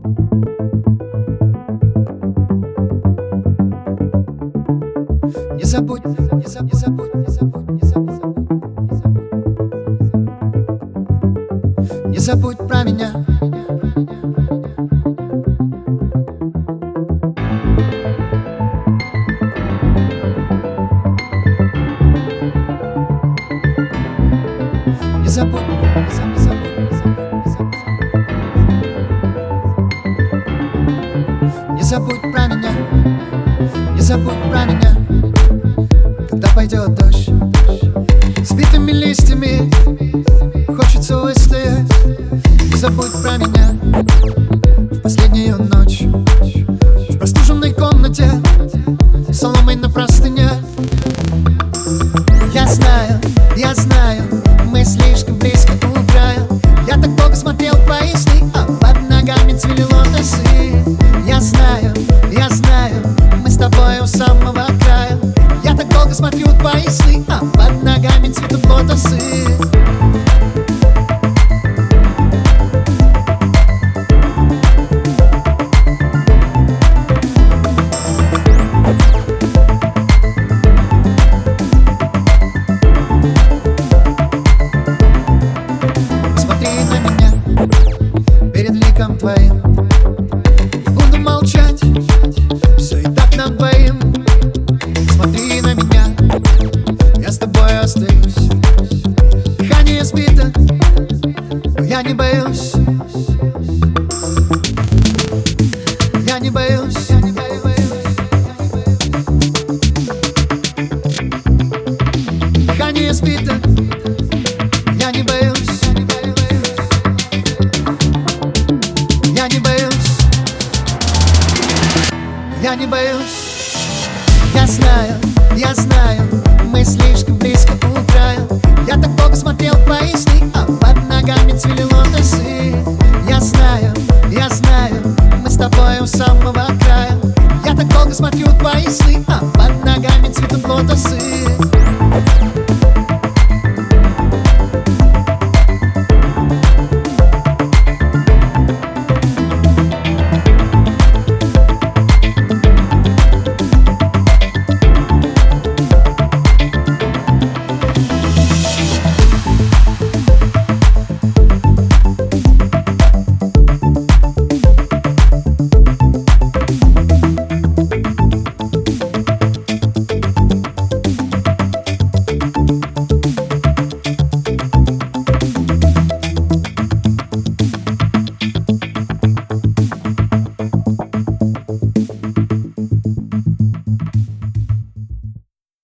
Не забудь, не забудь, не забудь, не забудь, не забудь, не забудь, не забудь про меня. Не забудь, не забудь, не забудь, не забудь, не забудь про меня. Не забудь про меня. Когда пойдет дождь, сбитыми листьями хочется выстоять. Не забудь про меня. В последнюю ночь в простуженной комнате соломой на простыне. Я знаю, мы слишком близко у края. Я так долго смотрел твои сны, а под ногами цвели лотосы. Я знаю, мы с тобой у самого края. Я так долго смотрю твои сны, а под ногами цветут лотосы. Перед ликом твоим буду молчать, все и так нам двоим. Смотри на меня, я с тобой остаюсь. Дыхание сбито, но я не боюсь. Я не боюсь, я не боюсь. Дыхание сбито, я не боюсь. Я не боюсь, я не боюсь. Я знаю, мы слишком близко у края. Я так долго смотрел твои сны, а под ногами цвели лотосы. Я знаю, мы с тобой у самого края. Я так долго смотрю твои сны, а под ногами цветут лотосы.